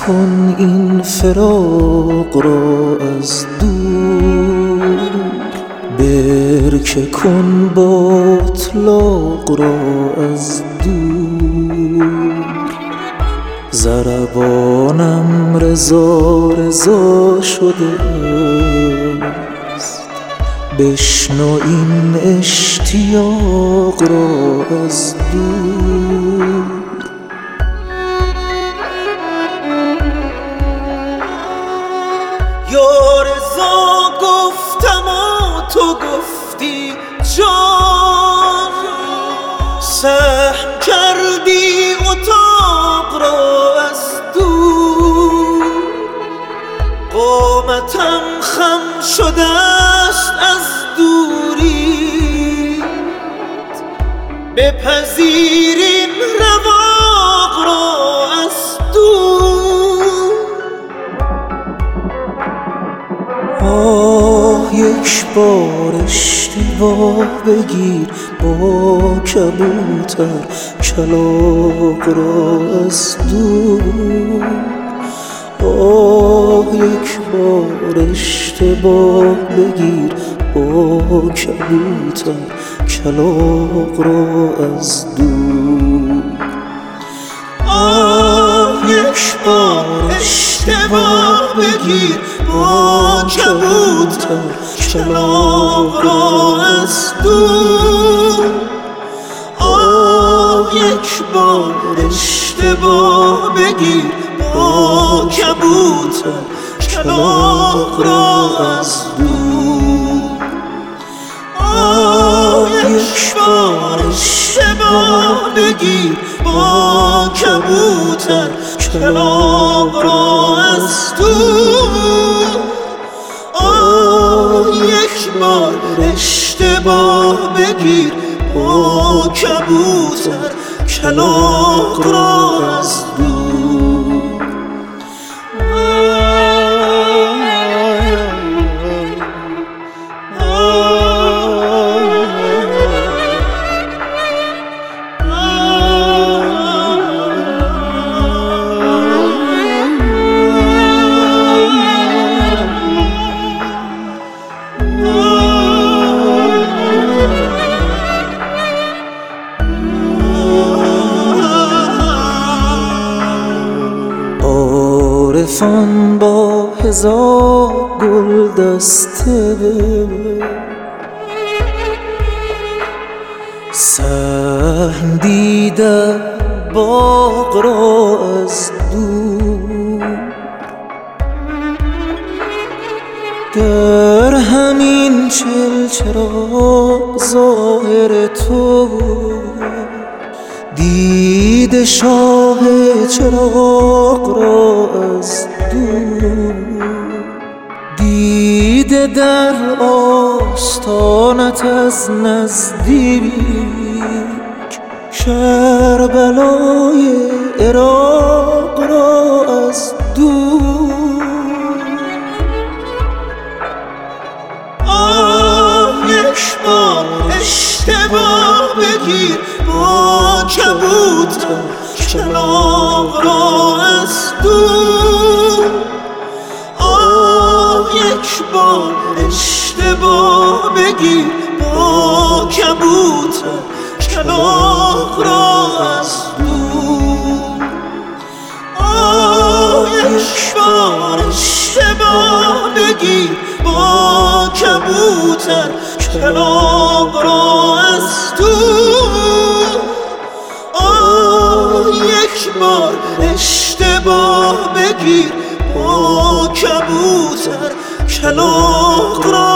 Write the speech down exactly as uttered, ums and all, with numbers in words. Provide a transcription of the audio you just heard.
کن این فراق را از دور، برکه کن با اطلاق را از دور. ضربانم رضا رضا شده است، بشنو این اشتیاق را از دور. یا رضا گفتم و تو گفتی جان، سهم کردی اتاق را از دور. قامتم خم شده است از دوری، بپذیر این رواق را از دور. آه یک بار اشتباه بگیر با کبوتر کلاغ را از دور. آه یک بار اشتباه بگیر با کبوتر کلاغ را از دور. آه یک بار اشتباه بگیر با کبوتر کلاغ را از دور. آه یک بار اشتباه بگیر با کبوتر کلاغ را از دور. آه یک بار اشتباه بگیر با کبوتر کلاغ را از دور. آه یک بار اشتباه بگیر با کبوتر کلاغ را از دور. عارفان با هزار گل دسته سهم دیده باغ را از دور. در همین چلچراغ ظاهر تو دید شاه چراغ را از دور. دیده در آستانت از نزدیک کربلای عراق را از دور. آه یک بار اشتباه بگیر با کبوتر کلاغ را از دور. آه یک بار اشتباه بگیر با کبوتر کلاغ را از دور. آه یک بار اشتباه بگیر با کبوتر کلاغ را از دور. آه یک بار اشتباه بگیر با کبوتر کلاغ را